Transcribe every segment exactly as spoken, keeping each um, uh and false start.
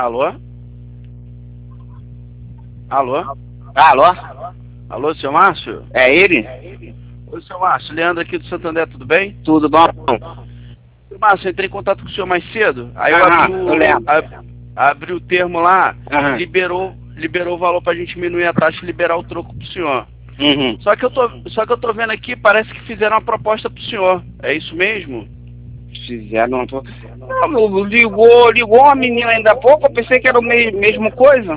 Alô? Alô? Alô? Alô, seu Márcio? É ele? Oi, seu Márcio. Leandro aqui do Santander, tudo bem? Tudo bom? Seu Márcio, eu entrei em contato com o senhor mais cedo. Aí eu Aham, abri o, eu lembro. ab- abri o termo lá, Aham. liberou, liberou o valor pra gente diminuir a taxa e liberar o troco pro senhor. Uhum. Só que eu tô, só que eu tô vendo aqui, parece que fizeram uma proposta pro senhor. É isso mesmo? Fizeram uma... Não, ligou, ligou uma menina ainda há pouco, eu pensei que era a me mesma coisa.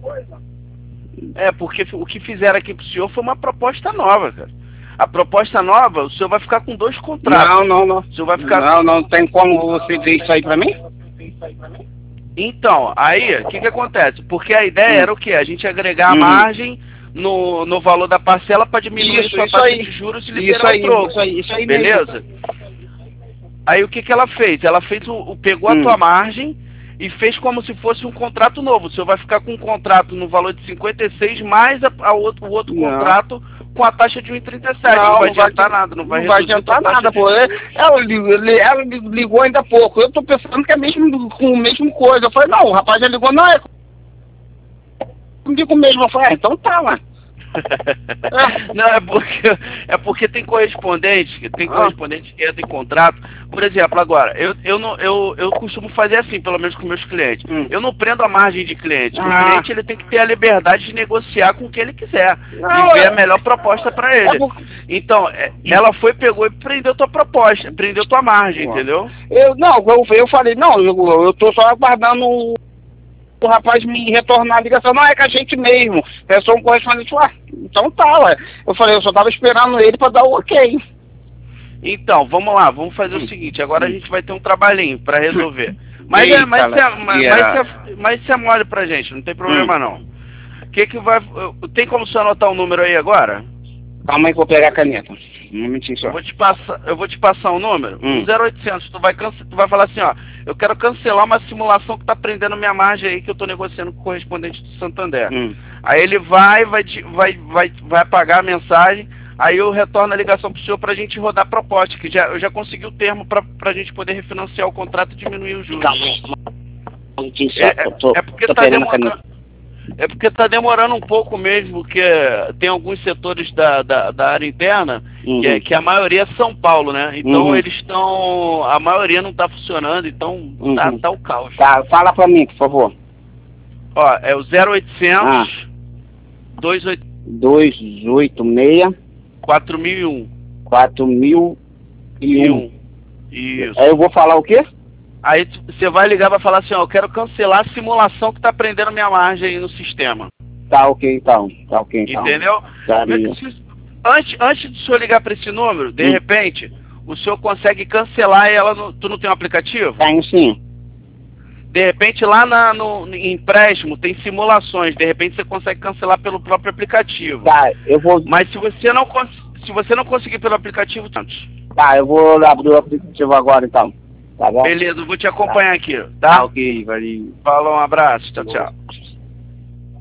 É, porque o que fizeram aqui pro senhor foi uma proposta nova, cara. A proposta nova, o senhor vai ficar com dois contratos. Não, não, não. O senhor vai ficar... Não, não tem como você ver isso aí pra mim? Então, aí, o que que acontece? Porque a ideia Hum. era o quê? A gente agregar a Uhum. margem no, no valor da parcela para diminuir Isso, sua isso taxa aí. de juros e Isso liberar aí, o troco. isso aí, isso aí mesmo. Beleza? Aí o que que ela fez? Ela fez o, o- pegou a Hum. tua margem e fez como se fosse um contrato novo. O senhor vai ficar com um contrato no valor de cinquenta e seis mais a, a outro, o outro Não. contrato com a taxa de um e trinta e sete. Não, vai adiantar nada, não vai Não vai reduzir adiantar tua taxa nada, de pô. juros. Ela, ligou- ela ligou ainda há pouco. Eu tô pensando que é mesmo com a mesma coisa. Eu falei, não, o rapaz já ligou, não, é comigo mesmo. Eu falei, ah, então tá, mano. Não, é porque, é porque tem correspondente, tem Ah. correspondente que entra em contrato. Por exemplo, agora, eu, eu, não, eu, eu costumo fazer assim, pelo menos com meus clientes. Hum. Eu não prendo a margem de cliente. O Ah. cliente ele tem que ter a liberdade de negociar com o que ele quiser. Não, E ver é- a melhor proposta para ele. É porque- Então, é, ela foi, pegou e prendeu tua proposta, prendeu tua margem, entendeu? Eu, não, eu, eu falei, não, eu, eu tô só aguardando o, o rapaz me retornar a ligação. Não, é com a gente mesmo. É só um correspondente lá. Então tá, ué. Eu falei, eu só tava esperando ele pra dar o ok. Então, vamos lá, vamos fazer o seguinte, agora a gente vai ter um trabalhinho para resolver. Mas, é, Eita, mas, se é, mas, mas, lasqueira. se é, mas se é mole pra gente, não tem problema não. Que que vai... Tem como você anotar o número aí agora? Calma aí que eu vou pegar a caneta. Um momentinho só. Eu vou te passar, eu vou te passar um número, Hum. um zero oitocentos, tu vai, cance, tu vai falar assim, ó, eu quero cancelar uma simulação que tá prendendo minha margem aí que eu tô negociando com o correspondente do Santander. Hum. Aí ele vai, vai, te- vai, vai, vai apagar a mensagem, aí eu retorno a ligação pro senhor pra gente rodar a proposta, que já, eu já consegui o termo pra, pra gente poder refinanciar o contrato e diminuir os juros. Calma aí. Um momentinho só. É, é- eu tô, é porque tô tá pegando a demorando, caneta. é porque tá demorando um pouco mesmo, porque tem alguns setores da, da, da área interna, Uhum. que, é, que a maioria é São Paulo, né? Então Uhum. eles estão, a maioria não tá funcionando, então tá, Uhum. tá o caos. Tá, fala pra mim, por favor. Ó, é o zero Ah. oitocentos, dois oito dois oito seis, quatro mil e um. quatro mil e um. Isso. Aí eu vou falar o quê? Aí tu- você vai ligar e vai falar assim, ó, eu quero cancelar a simulação que tá prendendo minha margem aí no sistema. Tá ok, então. Tá ok, então. Entendeu? Tá, Se- Antes, antes do senhor ligar para esse número, de Hum. repente, o senhor consegue cancelar ela no, tu não tem um aplicativo? Tenho sim. De repente lá na, no, no empréstimo tem simulações, de repente você consegue cancelar pelo próprio aplicativo. Tá, eu vou. Mas se você não cons- se você não conseguir pelo aplicativo, antes. Tá, eu vou abrir o aplicativo agora então. Tá bom? Beleza, eu vou te acompanhar aqui, Tá tá? ok, valeu. Falou, um abraço, tchau, tchau.